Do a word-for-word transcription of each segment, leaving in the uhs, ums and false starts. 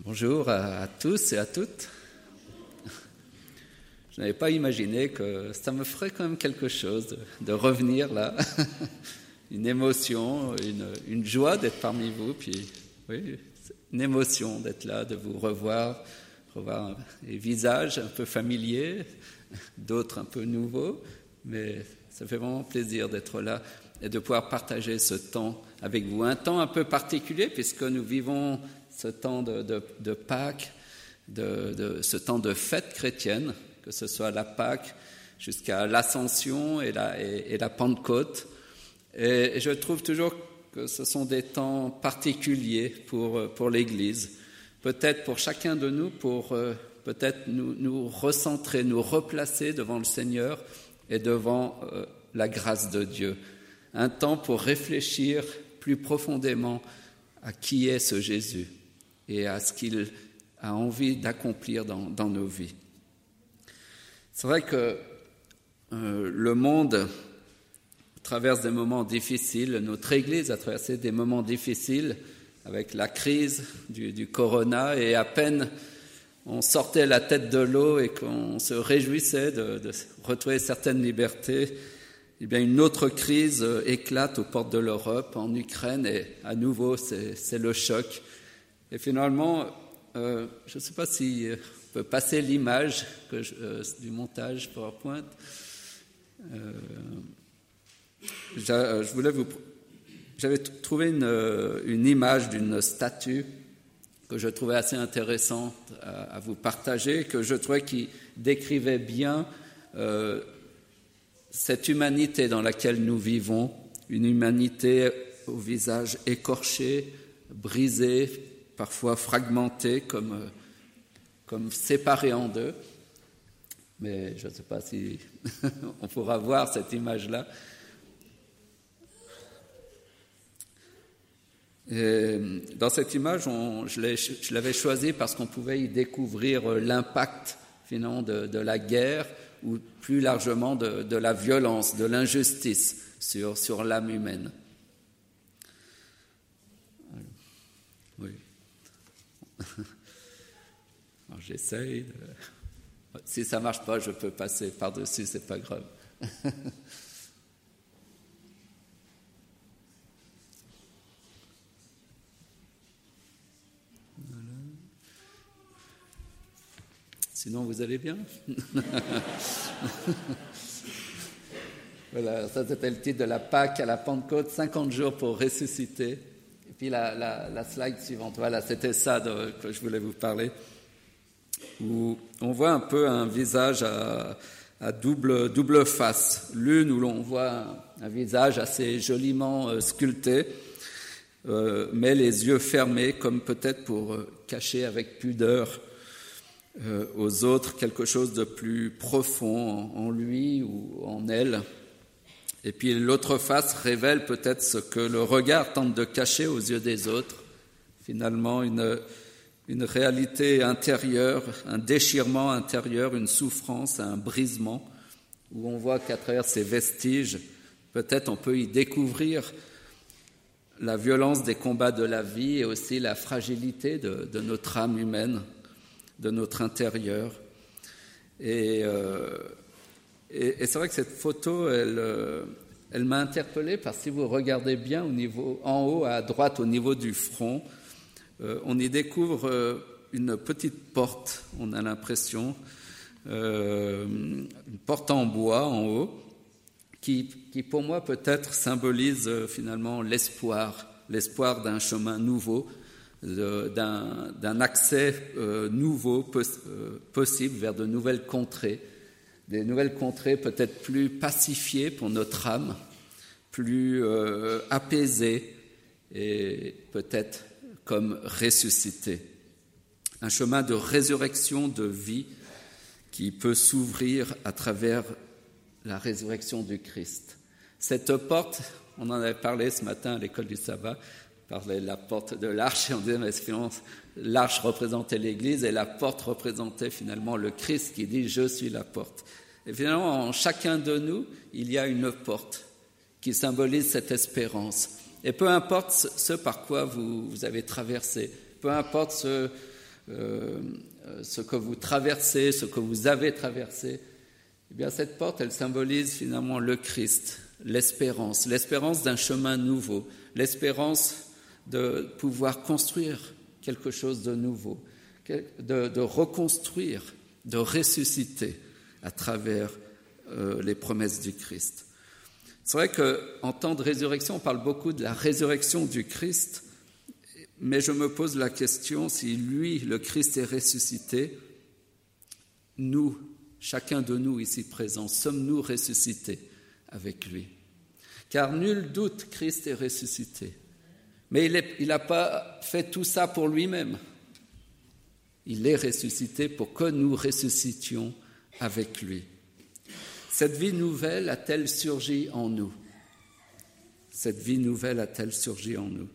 Bonjour à, à tous et à toutes. Je n'avais pas imaginé que ça me ferait quand même quelque chose de, de revenir là, une émotion, une, une joie d'être parmi vous, puis oui, une émotion d'être là, de vous revoir, revoir les visages un peu familiers, d'autres un peu nouveaux, mais ça fait vraiment plaisir d'être là et de pouvoir partager ce temps avec vous. Un temps un peu particulier puisque nous vivons ce temps de, de, de Pâques, de, de, ce temps de fête chrétienne, que ce soit la Pâques jusqu'à l'Ascension et la, et, et la Pentecôte. Et, et je trouve toujours que ce sont des temps particuliers pour, pour l'Église, peut-être pour chacun de nous, pour euh, peut-être nous, nous recentrer, nous replacer devant le Seigneur et devant euh, la grâce de Dieu. Un temps pour réfléchir plus profondément à qui est ce Jésus et à ce qu'il a envie d'accomplir dans, dans nos vies. C'est vrai que euh, le monde traverse des moments difficiles, notre Église a traversé des moments difficiles avec la crise du, du corona, et à peine on sortait la tête de l'eau et qu'on se réjouissait de, de retrouver certaines libertés, eh bien une autre crise éclate aux portes de l'Europe, en Ukraine, et à nouveau c'est, c'est le choc. Et finalement, euh, je ne sais pas si on peut passer l'image que je, euh, du montage PowerPoint. Euh, je voulais vous, j'avais trouvé une, une image d'une statue que je trouvais assez intéressante à, à vous partager, que je trouvais qui décrivait bien euh, cette humanité dans laquelle nous vivons, une humanité au visage écorché, brisé, parfois fragmenté, comme, comme séparé en deux. Mais je ne sais pas si on pourra voir cette image-là. Et dans cette image, on, je, l'ai, je l'avais choisie parce qu'on pouvait y découvrir l'impact finalement de, de la guerre, ou plus largement de, de la violence, de l'injustice sur, sur l'âme humaine. Oui. Alors j'essaye. De... Si ça ne marche pas, je peux passer par-dessus, c'est pas grave. Voilà. Sinon, vous allez bien? Voilà, ça c'était le titre de la Pâques à la Pentecôte, cinquante jours pour ressusciter. Et puis la, la, la slide suivante, voilà, c'était ça de, que je voulais vous parler, où on voit un peu un visage à, à double, double face. L'une où l'on voit un, un visage assez joliment euh, sculpté, euh, mais les yeux fermés, comme peut-être pour euh, cacher avec pudeur euh, aux autres quelque chose de plus profond en, en lui ou en elle. Et puis l'autre face révèle peut-être ce que le regard tente de cacher aux yeux des autres, finalement une, une réalité intérieure, un déchirement intérieur, une souffrance, un brisement, où on voit qu'à travers ces vestiges, peut-être on peut y découvrir la violence des combats de la vie et aussi la fragilité de, de notre âme humaine, de notre intérieur. Et... Euh, Et, et c'est vrai que cette photo, elle, elle m'a interpellé parce que si vous regardez bien au niveau, en haut à droite, au niveau du front, euh, on y découvre euh, une petite porte, on a l'impression, euh, une porte en bois en haut, qui, qui pour moi peut-être symbolise euh, finalement l'espoir, l'espoir d'un chemin nouveau, de, d'un, d'un accès euh, nouveau pos, euh, possible vers de nouvelles contrées. Des nouvelles contrées peut-être plus pacifiées pour notre âme, plus euh, apaisées et peut-être comme ressuscitées. Un chemin de résurrection, de vie qui peut s'ouvrir à travers la résurrection du Christ. Cette porte, on en avait parlé ce matin à l'école du sabbat, on parlait de la porte de l'arche et on disait mais finalement l'arche représentait l'Église et la porte représentait finalement le Christ qui dit « Je suis la porte ». Et finalement, en chacun de nous, il y a une porte qui symbolise cette espérance. Et peu importe ce par quoi vous, vous avez traversé, peu importe ce, euh, ce que vous traversez, ce que vous avez traversé, eh bien cette porte, elle symbolise finalement le Christ, l'espérance, l'espérance d'un chemin nouveau, l'espérance de pouvoir construire quelque chose de nouveau, de, de reconstruire, de ressusciter à travers euh, les promesses du Christ. C'est vrai qu'en temps de résurrection, on parle beaucoup de la résurrection du Christ, mais je me pose la question, si lui, le Christ, est ressuscité, nous, chacun de nous ici présents, sommes-nous ressuscités avec lui? Car nul doute, Christ est ressuscité. Mais il n'a pas fait tout ça pour lui-même. Il est ressuscité pour que nous ressuscitions avec lui. Cette vie nouvelle a-t-elle surgi en nous? Cette vie nouvelle a-t-elle surgi en nous?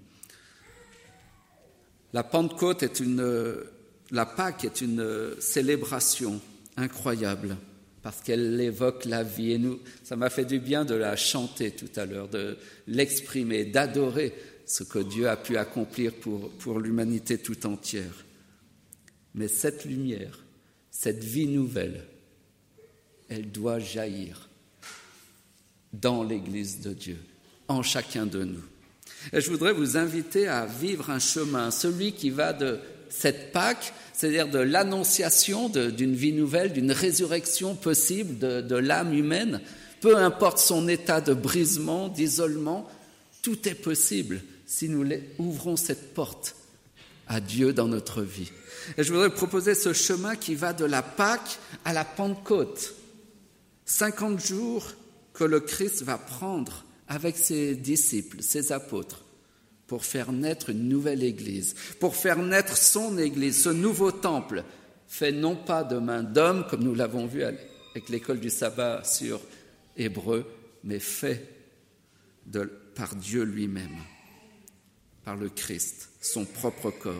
La Pentecôte est une, la Pâque est une célébration incroyable parce qu'elle évoque la vie. Et nous, ça m'a fait du bien de la chanter tout à l'heure, de l'exprimer, d'adorer ce que Dieu a pu accomplir pour, pour l'humanité tout entière. Mais cette lumière, cette vie nouvelle, elle doit jaillir dans l'Église de Dieu, en chacun de nous. Et je voudrais vous inviter à vivre un chemin, celui qui va de cette Pâque, c'est-à-dire de l'annonciation de, d'une vie nouvelle, d'une résurrection possible de, de l'âme humaine, peu importe son état de brisement, d'isolement, tout est possible si nous ouvrons cette porte à Dieu dans notre vie. Et je voudrais proposer ce chemin qui va de la Pâque à la Pentecôte. cinquante jours que le Christ va prendre avec ses disciples, ses apôtres, pour faire naître une nouvelle Église, pour faire naître son Église, ce nouveau temple, fait non pas de main d'homme, comme nous l'avons vu avec l'école du sabbat sur Hébreu, mais fait de, par Dieu lui-même, par le Christ, son propre corps.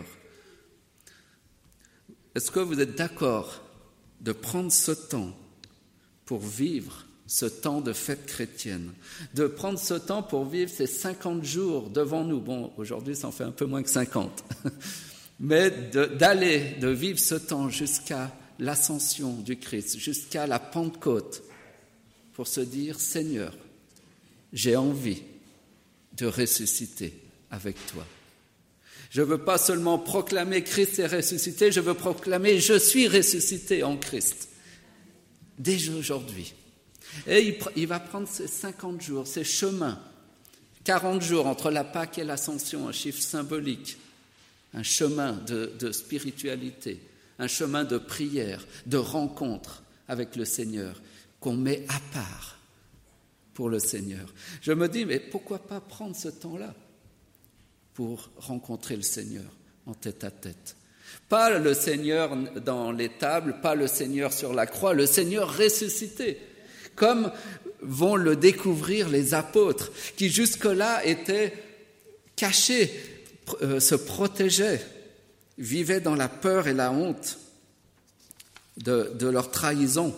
Est-ce que vous êtes d'accord de prendre ce temps pour vivre ce temps de fête chrétienne, de prendre ce temps pour vivre ces cinquante jours devant nous? Bon, aujourd'hui, ça en fait un peu moins que cinquante. Mais de, d'aller, de vivre ce temps jusqu'à l'ascension du Christ, jusqu'à la Pentecôte, pour se dire, Seigneur, j'ai envie de ressusciter avec toi. Je ne veux pas seulement proclamer Christ est ressuscité, je veux proclamer je suis ressuscité en Christ, dès aujourd'hui. Et il, il va prendre ces cinquante jours, ces chemins, quarante jours entre la Pâque et l'Ascension, un chiffre symbolique, un chemin de, de spiritualité, un chemin de prière, de rencontre avec le Seigneur, qu'on met à part pour le Seigneur. Je me dis, mais pourquoi pas prendre ce temps-là pour rencontrer le Seigneur en tête à tête? Pas le Seigneur dans l'étable, pas le Seigneur sur la croix, le Seigneur ressuscité, comme vont le découvrir les apôtres, qui jusque-là étaient cachés, euh, se protégeaient, vivaient dans la peur et la honte de, de leur trahison.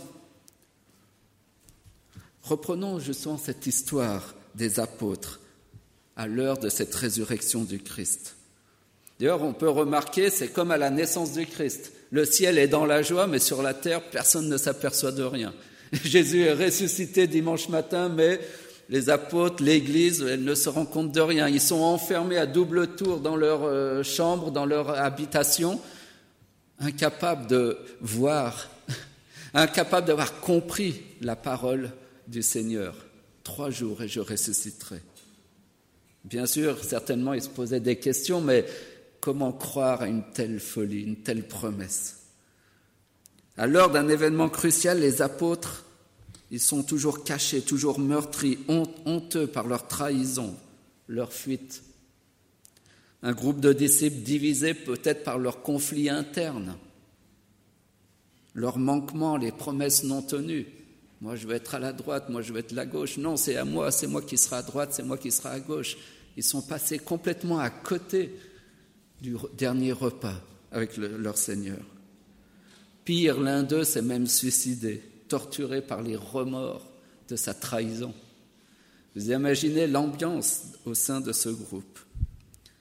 Reprenons justement cette histoire des apôtres à l'heure de cette résurrection du Christ. D'ailleurs, on peut remarquer, c'est comme à la naissance du Christ. Le ciel est dans la joie, mais sur la terre, personne ne s'aperçoit de rien. Jésus est ressuscité dimanche matin, mais les apôtres, l'Église, elles ne se rendent compte de rien. Ils sont enfermés à double tour dans leur euh, chambre, dans leur habitation, incapables de voir, incapables d'avoir compris la parole du Seigneur. Trois jours et je ressusciterai. Bien sûr, certainement, ils se posaient des questions, mais comment croire à une telle folie, une telle promesse? À l'heure d'un événement crucial, les apôtres, ils sont toujours cachés, toujours meurtris, honteux par leur trahison, leur fuite. Un groupe de disciples divisé peut-être par leurs conflits internes, leurs manquements, les promesses non tenues. Moi, je veux être à la droite, moi, je veux être à la gauche. Non, c'est à moi, c'est moi qui serai à droite, c'est moi qui serai à gauche. Ils sont passés complètement à côté du dernier repas avec le, leur Seigneur. Pire, l'un d'eux s'est même suicidé, torturé par les remords de sa trahison. Vous imaginez l'ambiance au sein de ce groupe.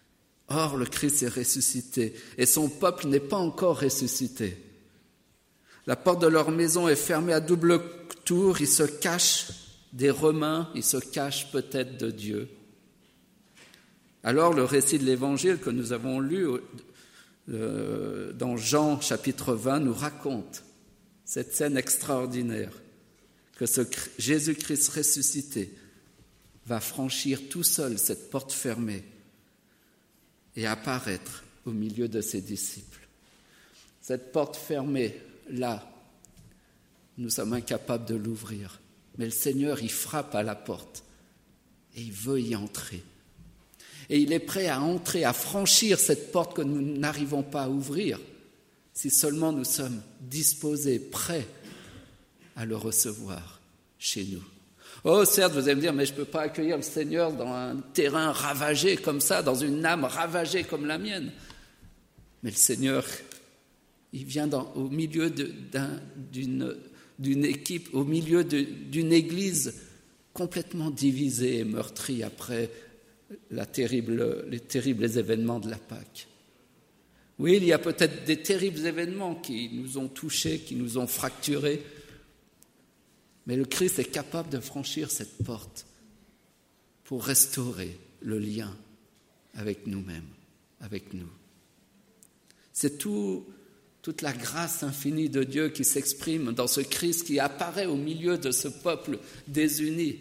Or, le Christ est ressuscité et son peuple n'est pas encore ressuscité. La porte de leur maison est fermée à double tour, ils se cachent des Romains, ils se cachent peut-être de Dieu. Alors, le récit de l'Évangile que nous avons lu euh, dans Jean chapitre vingt nous raconte cette scène extraordinaire que ce Jésus-Christ ressuscité va franchir tout seul cette porte fermée et apparaître au milieu de ses disciples. Cette porte fermée, là, nous sommes incapables de l'ouvrir, mais le Seigneur, il frappe à la porte et il veut y entrer. Et il est prêt à entrer, à franchir cette porte que nous n'arrivons pas à ouvrir, si seulement nous sommes disposés, prêts à le recevoir chez nous. Oh, certes, vous allez me dire, mais je ne peux pas accueillir le Seigneur dans un terrain ravagé comme ça, dans une âme ravagée comme la mienne. Mais le Seigneur, il vient dans, au milieu de, d'un, d'une, d'une équipe, au milieu de, d'une église complètement divisée et meurtrie après la terrible, les terribles événements de la Pâque. Oui, il y a peut-être des terribles événements qui nous ont touchés, qui nous ont fracturés, mais le Christ est capable de franchir cette porte pour restaurer le lien avec nous-mêmes, avec nous. C'est tout, toute la grâce infinie de Dieu qui s'exprime dans ce Christ qui apparaît au milieu de ce peuple désuni.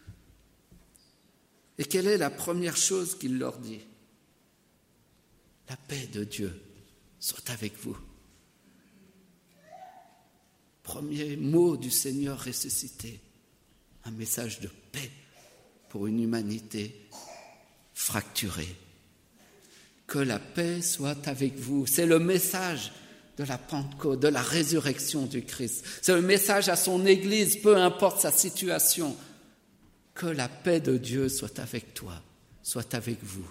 Et quelle est la première chose qu'il leur dit ? La paix de Dieu soit avec vous. Premier mot du Seigneur ressuscité, un message de paix pour une humanité fracturée. Que la paix soit avec vous. C'est le message de la Pentecôte, de la résurrection du Christ. C'est le message à son Église, peu importe sa situation. Que la paix de Dieu soit avec toi, soit avec vous.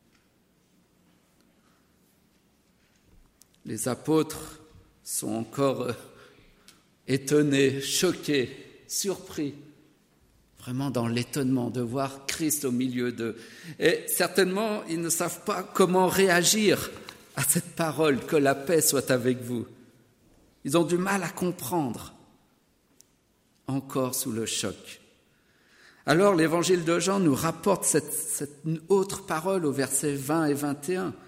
Les apôtres sont encore étonnés, choqués, surpris, vraiment dans l'étonnement de voir Christ au milieu d'eux. Et certainement, ils ne savent pas comment réagir à cette parole, que la paix soit avec vous. Ils ont du mal à comprendre, encore sous le choc. Alors l'évangile de Jean nous rapporte cette, cette autre parole au verset vingt et vingt et un.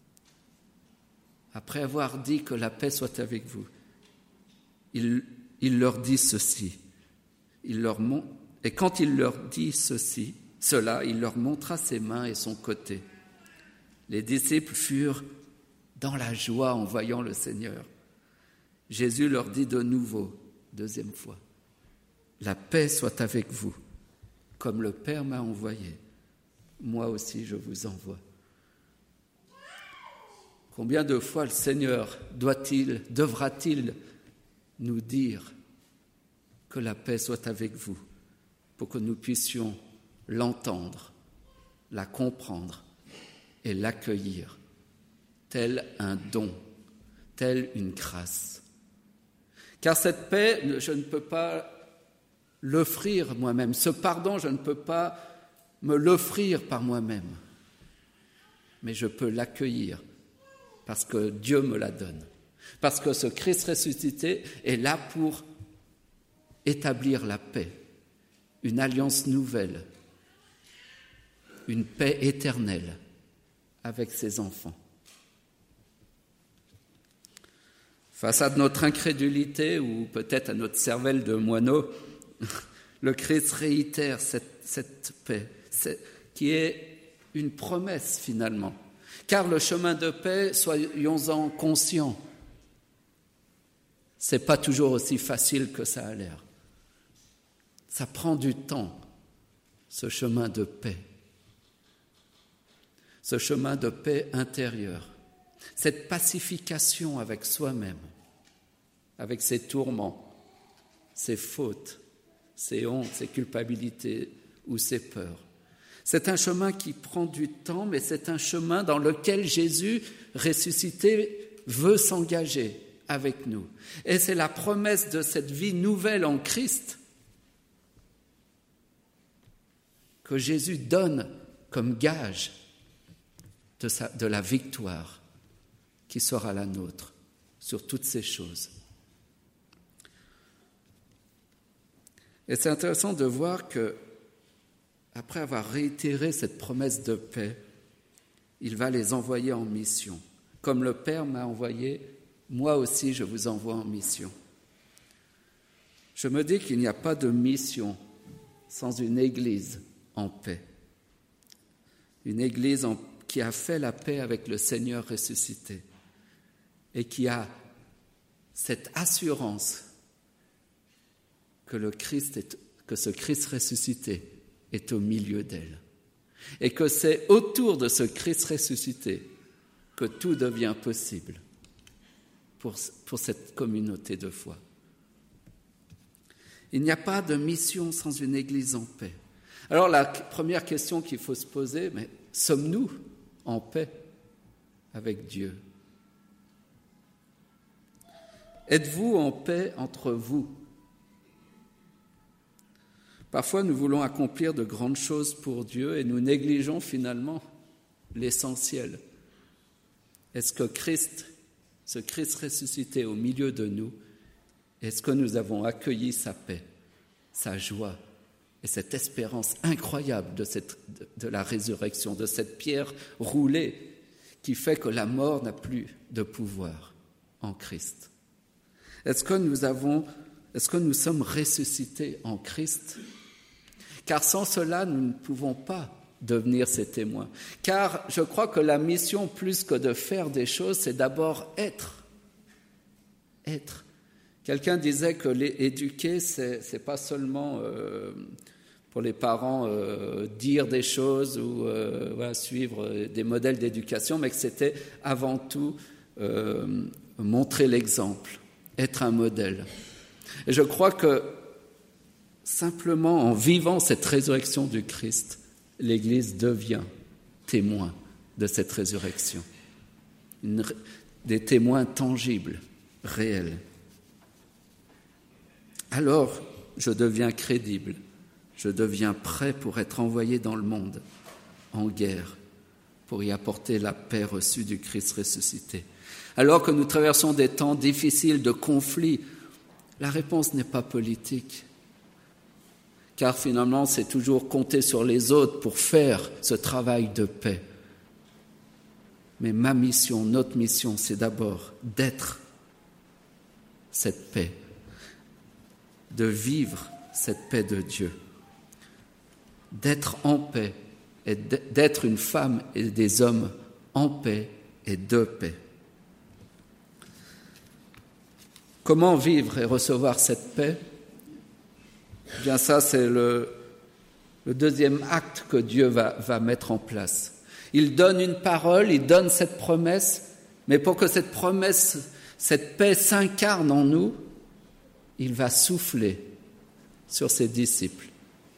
Après avoir dit que la paix soit avec vous, il, il leur dit ceci. Il leur mon... Et quand il leur dit ceci, cela, il leur montra ses mains et son côté. Les disciples furent dans la joie en voyant le Seigneur. Jésus leur dit de nouveau, deuxième fois, « La paix soit avec vous. Comme le Père m'a envoyé, moi aussi je vous envoie. » Combien de fois le Seigneur doit-il, devra-t-il nous dire que la paix soit avec vous pour que nous puissions l'entendre, la comprendre et l'accueillir, tel un don, telle une grâce. Car cette paix, je ne peux pas l'offrir moi-même. Ce pardon, je ne peux pas me l'offrir par moi-même, mais je peux l'accueillir parce que Dieu me la donne, parce que ce Christ ressuscité est là pour établir la paix, une alliance nouvelle, une paix éternelle avec ses enfants. Face à notre incrédulité ou peut-être à notre cervelle de moineau, le Christ réitère cette, cette paix, cette, qui est une promesse finalement. Car le chemin de paix, soyons-en conscients, c'est pas toujours aussi facile que ça a l'air. Ça prend du temps, ce chemin de paix, ce chemin de paix intérieure, cette pacification avec soi-même, avec ses tourments, ses fautes, ses hontes, ses culpabilités ou ses peurs. C'est un chemin qui prend du temps, mais c'est un chemin dans lequel Jésus, ressuscité, veut s'engager avec nous. Et c'est la promesse de cette vie nouvelle en Christ que Jésus donne comme gage de, sa, de la victoire qui sera la nôtre sur toutes ces choses. Et c'est intéressant de voir que, après avoir réitéré cette promesse de paix, il va les envoyer en mission. Comme le Père m'a envoyé, moi aussi je vous envoie en mission. Je me dis qu'il n'y a pas de mission sans une Église en paix. Une Église en, qui a fait la paix avec le Seigneur ressuscité et qui a cette assurance que, le Christ est, que ce Christ ressuscité est au milieu d'elle. Et que c'est autour de ce Christ ressuscité que tout devient possible pour, pour cette communauté de foi. Il n'y a pas de mission sans une Église en paix. Alors la première question qu'il faut se poser, mais sommes-nous en paix avec Dieu? Êtes-vous en paix entre vous? Parfois, nous voulons accomplir de grandes choses pour Dieu et nous négligeons finalement l'essentiel. Est-ce que Christ, ce Christ ressuscité au milieu de nous, est-ce que nous avons accueilli sa paix, sa joie et cette espérance incroyable de, cette, de, de la résurrection, de cette pierre roulée qui fait que la mort n'a plus de pouvoir en Christ? Est-ce que nous avons, est-ce que nous sommes ressuscités en Christ? Car sans cela, nous ne pouvons pas devenir ses témoins. Car je crois que la mission, plus que de faire des choses, c'est d'abord être. Être. Quelqu'un disait que les éduquer, c'est, c'est pas seulement euh, pour les parents euh, dire des choses ou euh, voilà, suivre des modèles d'éducation, mais que c'était avant tout euh, montrer l'exemple, être un modèle. Et je crois que simplement en vivant cette résurrection du Christ, l'Église devient témoin de cette résurrection. Une, des témoins tangibles, réels. Alors, je deviens crédible, je deviens prêt pour être envoyé dans le monde, en guerre, pour y apporter la paix reçue du Christ ressuscité. Alors que nous traversons des temps difficiles de conflits, la réponse n'est pas politique, car finalement, c'est toujours compter sur les autres pour faire ce travail de paix. Mais ma mission, notre mission, c'est d'abord d'être cette paix, de vivre cette paix de Dieu, d'être en paix et d'être une femme et des hommes en paix et de paix. Comment vivre et recevoir cette paix? Eh bien, ça, c'est le, le deuxième acte que Dieu va, va mettre en place. Il donne une parole, il donne cette promesse, mais pour que cette promesse, cette paix s'incarne en nous, il va souffler sur ses disciples.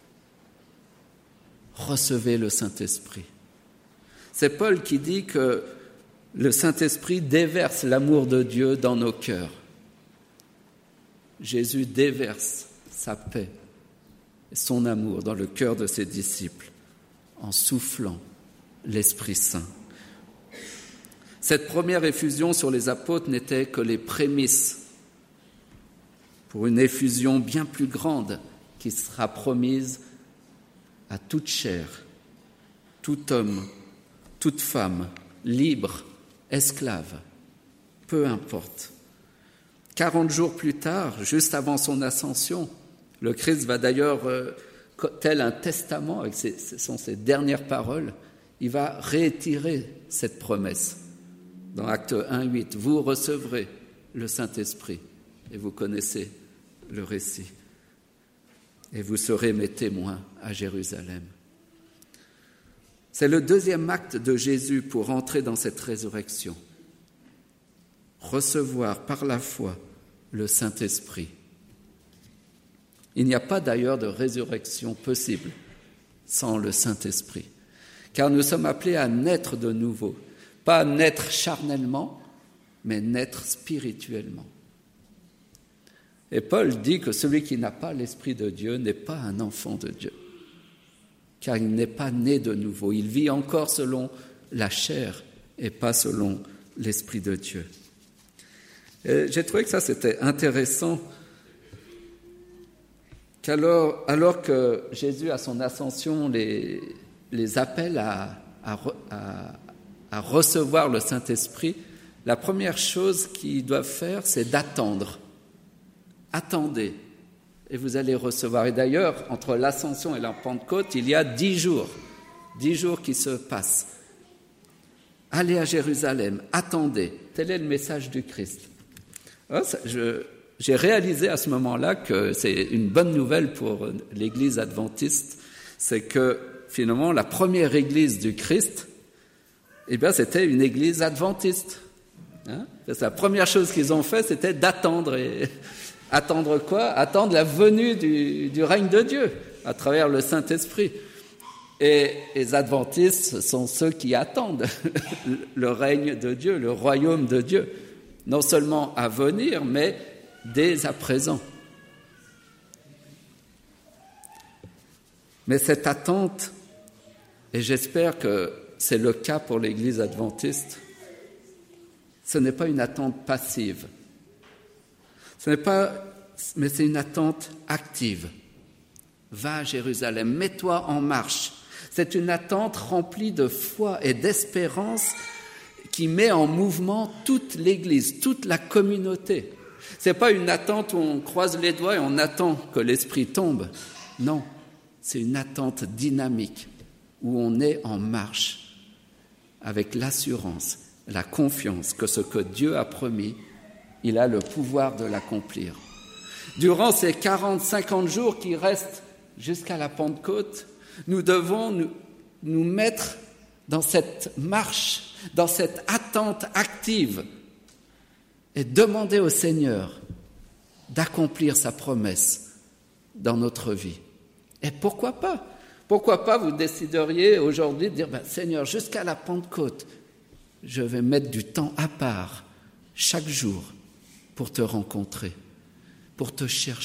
Recevez le Saint-Esprit. C'est Paul qui dit que le Saint-Esprit déverse l'amour de Dieu dans nos cœurs. Jésus déverse sa paix et son amour dans le cœur de ses disciples en soufflant l'Esprit Saint. Cette première effusion sur les apôtres n'était que les prémices pour une effusion bien plus grande qui sera promise à toute chair, tout homme, toute femme, libre, esclave, peu importe. Quarante jours plus tard, juste avant son ascension, le Christ va d'ailleurs, euh, tel un testament, avec ses, ce sont ses dernières paroles, il va réitérer cette promesse. Dans Acte un, huit, vous recevrez le Saint-Esprit, et vous connaissez le récit, et vous serez mes témoins à Jérusalem. C'est le deuxième acte de Jésus pour entrer dans cette résurrection. Recevoir par la foi le Saint-Esprit. Il n'y a pas d'ailleurs de résurrection possible sans le Saint-Esprit, car nous sommes appelés à naître de nouveau, pas naître charnellement, mais naître spirituellement. Et Paul dit que celui qui n'a pas l'Esprit de Dieu n'est pas un enfant de Dieu, car il n'est pas né de nouveau. Il vit encore selon la chair et pas selon l'Esprit de Dieu. Et j'ai trouvé que ça, c'était intéressant, qu'alors alors que Jésus, à son ascension, les, les appelle à, à, à, à recevoir le Saint-Esprit, la première chose qu'ils doivent faire, c'est d'attendre. Attendez, et vous allez recevoir. Et d'ailleurs, entre l'Ascension et la Pentecôte, il y a dix jours, dix jours qui se passent. Allez à Jérusalem, attendez. Tel est le message du Christ. Alors, ça, je, j'ai réalisé à ce moment-là que c'est une bonne nouvelle pour l'Église adventiste, c'est que finalement la première Église du Christ, eh bien, c'était une Église adventiste. Hein? La première chose qu'ils ont fait, c'était d'attendre. Et attendre quoi? Attendre la venue du, du règne de Dieu à travers le Saint-Esprit. Et les adventistes sont ceux qui attendent le règne de Dieu, le royaume de Dieu, non seulement à venir, mais dès à présent. Mais cette attente, et j'espère que c'est le cas pour l'Église adventiste, ce n'est pas une attente passive. Ce n'est pas, mais c'est une attente active. Va à Jérusalem, mets-toi en marche. C'est une attente remplie de foi et d'espérance qui met en mouvement toute l'Église, toute la communauté. Ce n'est pas une attente où on croise les doigts et on attend que l'Esprit tombe. Non, c'est une attente dynamique où on est en marche avec l'assurance, la confiance que ce que Dieu a promis, il a le pouvoir de l'accomplir. Durant ces quarante, cinquante jours qui restent jusqu'à la Pentecôte, nous devons nous, nous mettre dans cette marche, dans cette attente active et demander au Seigneur d'accomplir sa promesse dans notre vie. Et pourquoi pas? Pourquoi pas vous décideriez aujourd'hui de dire ben, « Seigneur, jusqu'à la Pentecôte, je vais mettre du temps à part chaque jour pour te rencontrer, pour te chercher. »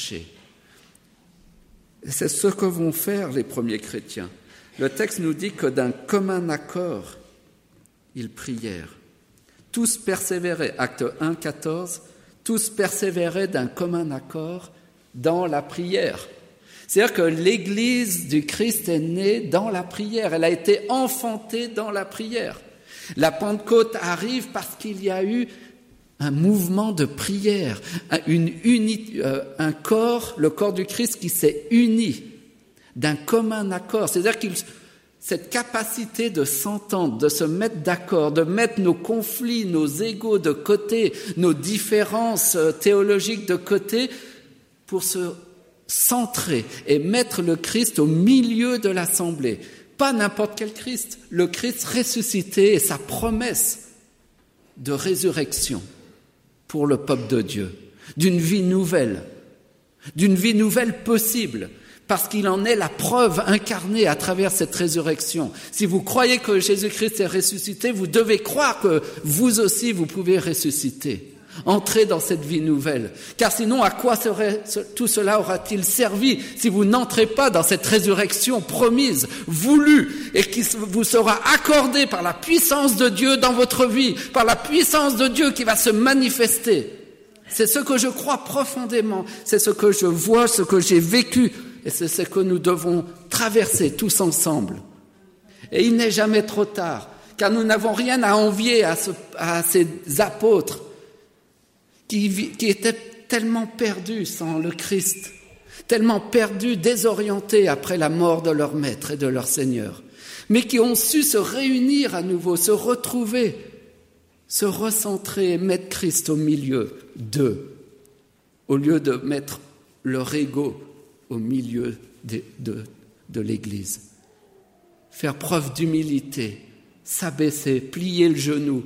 Et c'est ce que vont faire les premiers chrétiens. Le texte nous dit que d'un commun accord, ils prièrent. Tous persévéraient, acte un, quatorze, tous persévéraient d'un commun accord dans la prière. C'est-à-dire que l'Église du Christ est née dans la prière, elle a été enfantée dans la prière. La Pentecôte arrive parce qu'il y a eu un mouvement de prière, une uni, euh, un corps, le corps du Christ qui s'est uni d'un commun accord. C'est-à-dire que cette capacité de s'entendre, de se mettre d'accord, de mettre nos conflits, nos égos de côté, nos différences théologiques de côté, pour se centrer et mettre le Christ au milieu de l'assemblée. Pas n'importe quel Christ, le Christ ressuscité et sa promesse de résurrection pour le peuple de Dieu, d'une vie nouvelle, d'une vie nouvelle possible, parce qu'il en est la preuve incarnée à travers cette résurrection. Si vous croyez que Jésus-Christ est ressuscité, vous devez croire que vous aussi, vous pouvez ressusciter. Entrez dans cette vie nouvelle. Car sinon, à quoi serait, tout cela aura-t-il servi si vous n'entrez pas dans cette résurrection promise, voulue, et qui vous sera accordée par la puissance de Dieu dans votre vie, par la puissance de Dieu qui va se manifester. C'est ce que je crois profondément, c'est ce que je vois, ce que j'ai vécu, et c'est ce que nous devons traverser tous ensemble. Et il n'est jamais trop tard, car nous n'avons rien à envier à, ce, à ces apôtres, Qui, qui étaient tellement perdus sans le Christ, tellement perdus, désorientés après la mort de leur maître et de leur Seigneur, mais qui ont su se réunir à nouveau, se retrouver, se recentrer et mettre Christ au milieu d'eux, au lieu de mettre leur ego au milieu de, de, de l'Église. Faire preuve d'humilité, s'abaisser, plier le genou.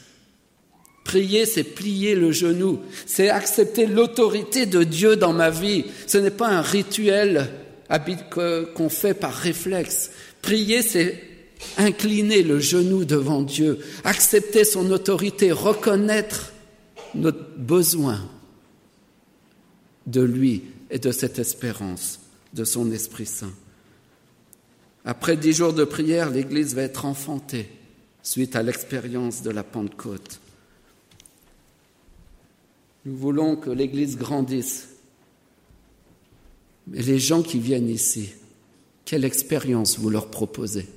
Prier, c'est plier le genou, c'est accepter l'autorité de Dieu dans ma vie. Ce n'est pas un rituel qu'on fait par réflexe. Prier, c'est incliner le genou devant Dieu, accepter son autorité, reconnaître notre besoin de lui et de cette espérance, de son Esprit Saint. Après dix jours de prière, l'Église va être enfantée. suite à l'expérience de la Pentecôte. Nous voulons que l'Église grandisse. Mais les gens qui viennent ici, quelle expérience vous leur proposez?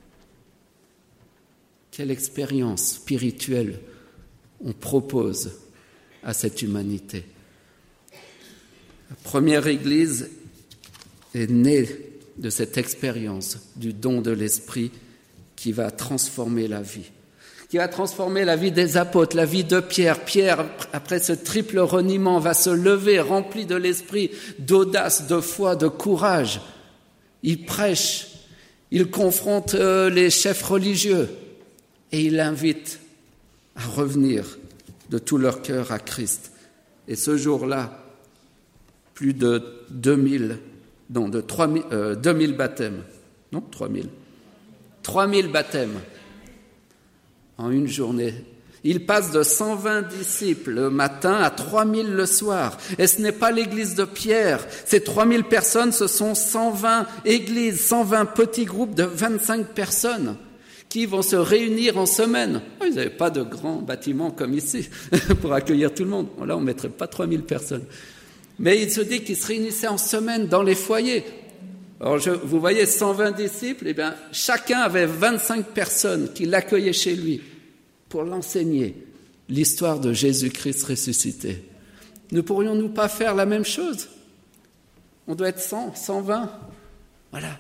Quelle expérience spirituelle on propose à cette humanité? La première Église est née de cette expérience du don de l'Esprit qui va transformer la vie, qui va transformer la vie des apôtres, la vie de Pierre. Pierre, après ce triple reniement, va se lever rempli de l'Esprit, d'audace, de foi, de courage. Il prêche, il confronte les chefs religieux et il invite à revenir de tout leur cœur à Christ. Et ce jour-là, plus de deux mille, non, de trois mille, euh, deux mille baptêmes, non, trois mille, trois mille baptêmes en une journée. Il passe de cent vingt disciples le matin à trois mille le soir. Et ce n'est pas l'église de Pierre. Ces trois mille personnes, ce sont cent vingt églises, cent vingt petits groupes de vingt-cinq personnes qui vont se réunir en semaine. Ils n'avaient pas de grands bâtiments comme ici pour accueillir tout le monde. Là, on ne mettrait pas trois mille personnes. Mais il se dit qu'ils se réunissaient en semaine dans les foyers. Alors, je, vous voyez, cent vingt disciples, eh bien, chacun avait vingt-cinq personnes qui l'accueillaient chez lui pour l'enseigner, l'histoire de Jésus-Christ ressuscité. Ne pourrions-nous pas faire la même chose? On doit être cent, cent vingt. Voilà.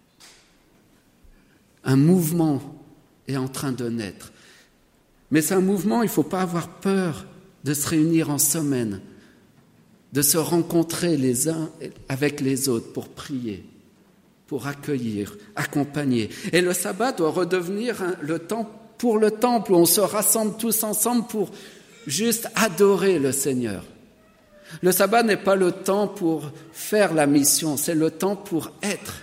Un mouvement est en train de naître. Mais c'est un mouvement, il ne faut pas avoir peur de se réunir en semaine, de se rencontrer les uns avec les autres pour prier, pour accueillir, accompagner. Et le sabbat doit redevenir un, le temps pour le temple où on se rassemble tous ensemble pour juste adorer le Seigneur. Le sabbat n'est pas le temps pour faire la mission, c'est le temps pour être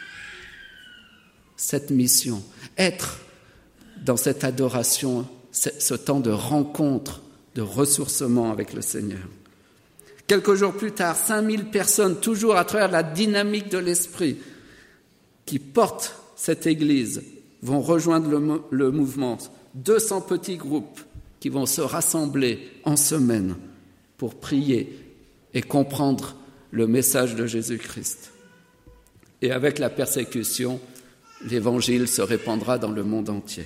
cette mission, être dans cette adoration, ce temps de rencontre, de ressourcement avec le Seigneur. Quelques jours plus tard, cinq mille personnes, toujours à travers la dynamique de l'Esprit, qui portent cette Église, vont rejoindre le, le mouvement. deux cents petits groupes qui vont se rassembler en semaine pour prier et comprendre le message de Jésus-Christ. Et avec la persécution, l'Évangile se répandra dans le monde entier.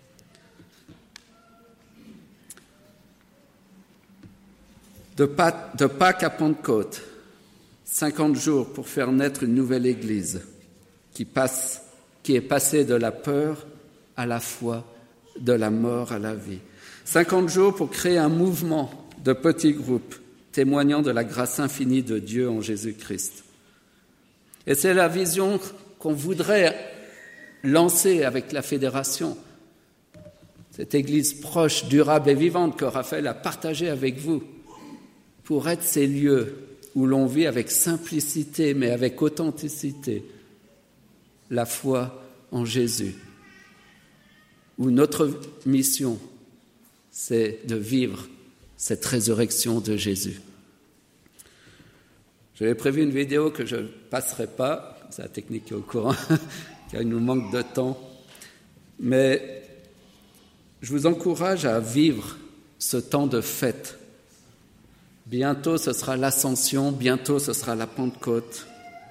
De Pâques à Pentecôte, cinquante jours pour faire naître une nouvelle Église qui, passe, qui est passée de la peur à la foi, de la mort à la vie. cinquante jours pour créer un mouvement de petits groupes témoignant de la grâce infinie de Dieu en Jésus-Christ. Et c'est la vision qu'on voudrait lancer avec la fédération, cette Église proche, durable et vivante que Raphaël a partagée avec vous, pour être ces lieux où l'on vit avec simplicité, mais avec authenticité, la foi en Jésus, où notre mission, c'est de vivre cette résurrection de Jésus. J'avais prévu une vidéo que je ne passerai pas, c'est la technique qui est au courant, car il nous manque de temps, mais je vous encourage à vivre ce temps de fête. Bientôt, ce sera l'Ascension, bientôt, ce sera la Pentecôte,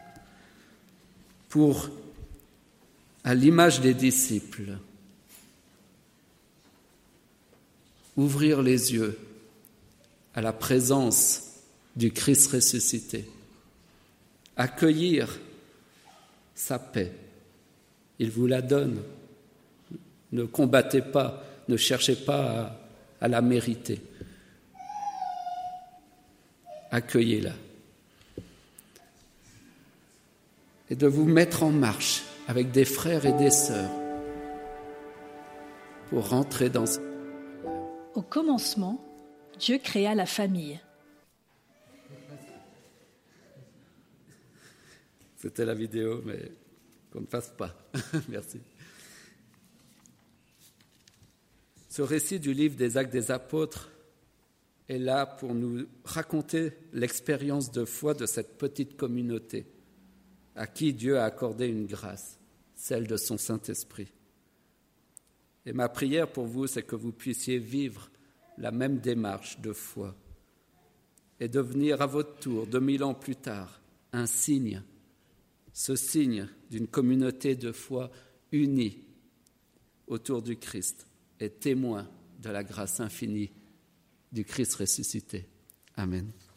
pour, à l'image des disciples, ouvrir les yeux à la présence du Christ ressuscité, accueillir sa paix. Il vous la donne. Ne combattez pas, ne cherchez pas à, à la mériter. Accueillez-la. Et de vous mettre en marche avec des frères et des sœurs pour rentrer dans ce... Au commencement, Dieu créa la famille. C'était la vidéo, mais qu'on ne fasse pas. Merci. Ce récit du livre des Actes des Apôtres est là pour nous raconter l'expérience de foi de cette petite communauté à qui Dieu a accordé une grâce, celle de son Saint-Esprit. Et ma prière pour vous, c'est que vous puissiez vivre la même démarche de foi et devenir à votre tour, deux mille ans plus tard, un signe, ce signe d'une communauté de foi unie autour du Christ et témoin de la grâce infinie du Christ ressuscité. Amen.